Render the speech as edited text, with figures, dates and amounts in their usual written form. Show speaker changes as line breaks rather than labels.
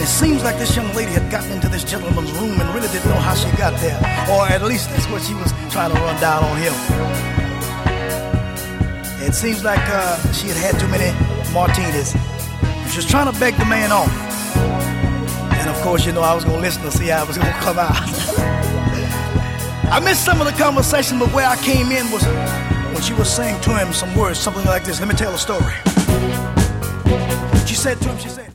it seems like this young lady had gotten into this gentleman's room and really didn't know how she got there. Or at least that's what she was trying to run down on him. It seems like she had had too many martinis. She was trying to beg the man off. And of course, you know, I was going to listen to see how it was going to come out. I missed some of the conversation, but where I came in was when she was saying to him some words, something like this. Let me tell a story. She said to him, she said,